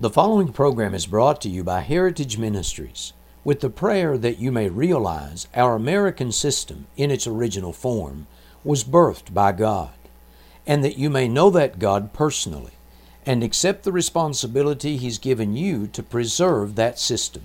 The following program is brought to you by Heritage Ministries with the prayer that you may realize our American system in its original form was birthed by God, and that you may know that God personally and accept the responsibility He's given you to preserve that system.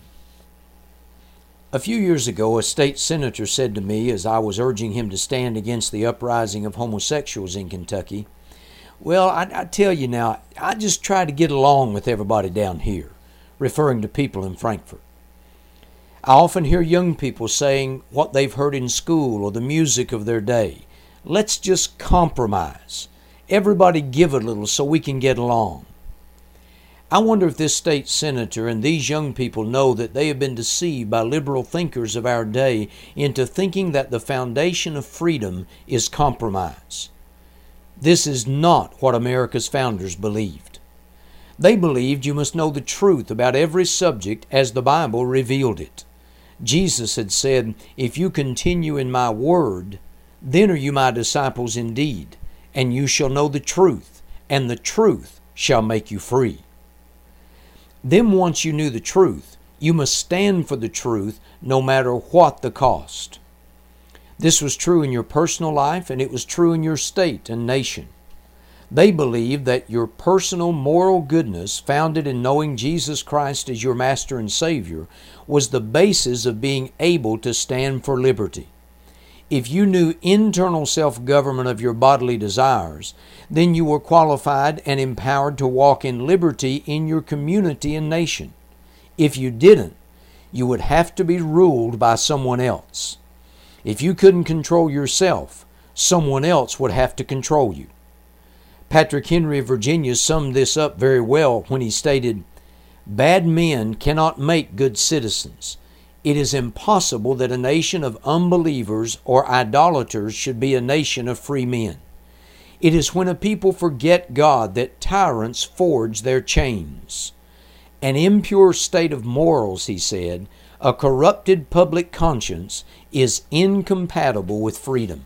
A few years ago, a state senator said to me as I was urging him to stand against the uprising of homosexuals in Kentucky, "Well, I tell you now, I just try to get along with everybody down here," referring to people in Frankfort. I often hear young people saying what they've heard in school or the music of their day. "Let's just compromise. Everybody give a little so we can get along." I wonder if this state senator and these young people know that they have been deceived by liberal thinkers of our day into thinking that the foundation of freedom is compromise. This is not what America's founders believed. They believed you must know the truth about every subject as the Bible revealed it. Jesus had said, "If you continue in my word, then are you my disciples indeed, and you shall know the truth, and the truth shall make you free." Then once you knew the truth, you must stand for the truth no matter what the cost. This was true in your personal life, and it was true in your state and nation. They believed that your personal moral goodness, founded in knowing Jesus Christ as your Master and Savior, was the basis of being able to stand for liberty. If you knew internal self-government of your bodily desires, then you were qualified and empowered to walk in liberty in your community and nation. If you didn't, you would have to be ruled by someone else. If you couldn't control yourself, someone else would have to control you. Patrick Henry of Virginia summed this up very well when he stated, "Bad men cannot make good citizens. It is impossible that a nation of unbelievers or idolaters should be a nation of free men. It is when a people forget God that tyrants forge their chains. An impure state of morals," he said, "a corrupted public conscience is incompatible with freedom."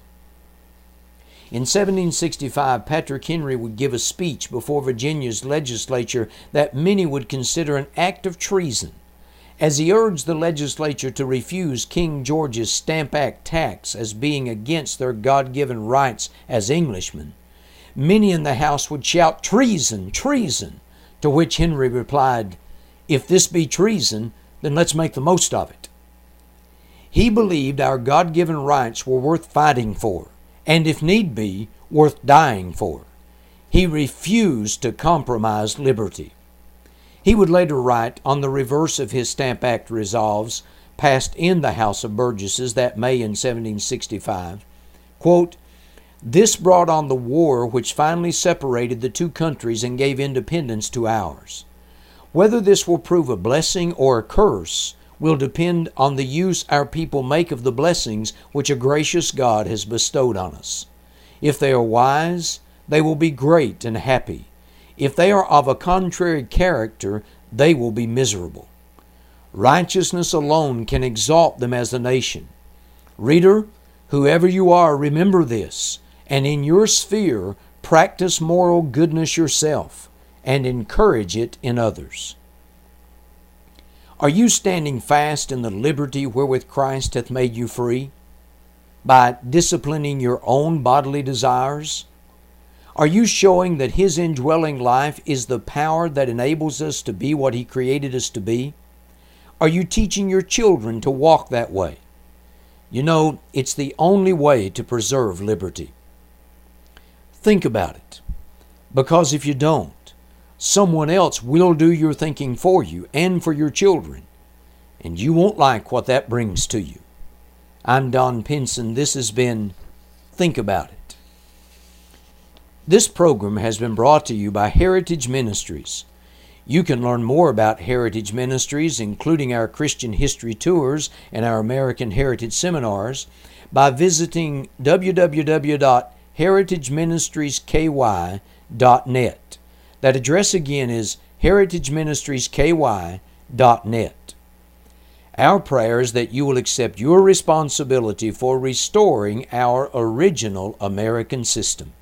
In 1765, Patrick Henry would give a speech before Virginia's legislature that many would consider an act of treason, as he urged the legislature to refuse King George's Stamp Act tax as being against their God-given rights as Englishmen. Many in the House would shout, "Treason! Treason!" to which Henry replied, "If this be treason, then let's make the most of it." He believed our God-given rights were worth fighting for, and if need be, worth dying for. He refused to compromise liberty. He would later write on the reverse of his Stamp Act resolves, passed in the House of Burgesses that May in 1765, quote, "This brought on the war which finally separated the two countries and gave independence to ours. Whether this will prove a blessing or a curse will depend on the use our people make of the blessings which a gracious God has bestowed on us. If they are wise, they will be great and happy. If they are of a contrary character, they will be miserable. Righteousness alone can exalt them as a nation. Reader, whoever you are, remember this, and in your sphere practice moral goodness yourself and encourage it in others." Are you standing fast in the liberty wherewith Christ hath made you free? By disciplining your own bodily desires? Are you showing that His indwelling life is the power that enables us to be what He created us to be? Are you teaching your children to walk that way? You know, it's the only way to preserve liberty. Think about it, because if you don't, someone else will do your thinking for you and for your children, and you won't like what that brings to you. I'm Don Pinson. This has been Think About It. This program has been brought to you by Heritage Ministries. You can learn more about Heritage Ministries, including our Christian history tours and our American Heritage seminars, by visiting www.heritageministriesky.net. That address again is heritageministriesky.net. Our prayer is that you will accept your responsibility for restoring our original American system.